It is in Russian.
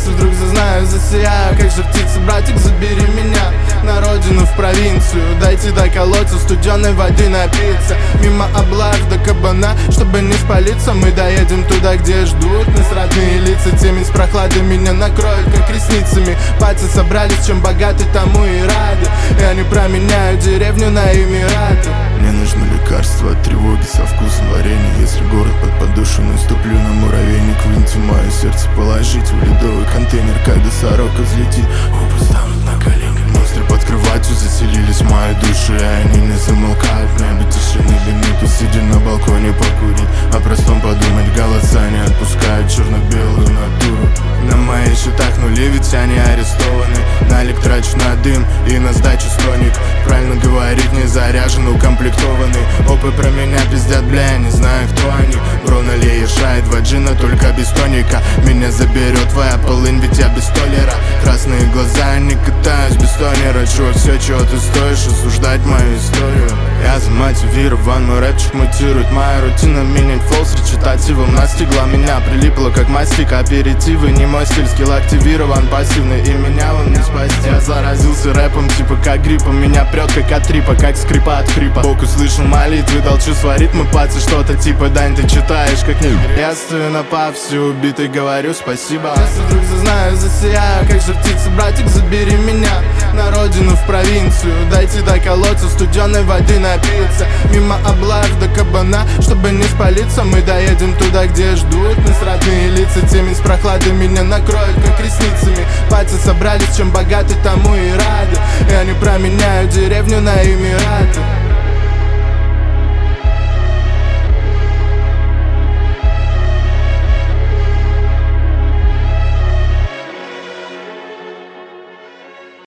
Если вдруг зазнаю, засияю, как же птица, братик, забери меня на родину, в провинцию. Дойти до колодца, студеной воды напиться. Мимо облав до кабана, чтобы не спалиться. Мы доедем туда, где ждут нас родные лица. Темень с прохладой меня накроет, как ресницами. Пальцы собрались, чем богаты, тому и рады. Я не променяю деревню на Эмираты. Мне нужно лекарство от тревоги со вкусом варенья. Если город под подошву, наступлю на муравейник. Выньте мое сердце, положите в ледовый контейнер. Когда сорока взлетит, оба станут на колени. Монстры под кроватью заселились в мою душу, и они не замолкают. В небе тишины минуту, сидя на балконе покурить. О простом подумать, голоса не отпускают черно-белую натуру. На моих счетах нули, ведь они арестованы. Налик трачу на дым и на сдачу стоник. Правильно говорить, не заряжен, укомплектованный. Опы про меня пиздят, бля, я не знаю, кто они. Бро налей шает два джина, только без тоника. Меня заберет твоя полынь, ведь я без толера. Красные глаза, я не катаюсь без тонера. Чувак, все, чего ты стоишь, осуждать мою историю. Я замотивирован, мой рэпчик мутирует. Моя рутина менять фолс речитативом настигла. Меня прилипло, как мастик, аперитивы. Не мой стиль, скилл активирован пассивный, и меня он не спасти. Я заразился рэпом, типа как гриппом. Меня прет, как от трипа, как скрипа от хрипа. Бог услышал молитвы, дал чувство ритма. Пальцы что-то типа Дань, ты читаешь, как не. Я стою на пафсе, убитый, говорю спасибо. Если вдруг зазнаю, засияю, как же птица, братик, забери меня на родину, в провинцию. Дойти до колодца, студеной воды напиться. Мимо облав до кабана, чтобы не спалиться. Мы доедем туда, где ждут нас родные лица. Темень с прохладой меня накроет, как ресницами. Пальцы собрались, чем богаты, тому и рады. Я не променяю деревню на Эмираты.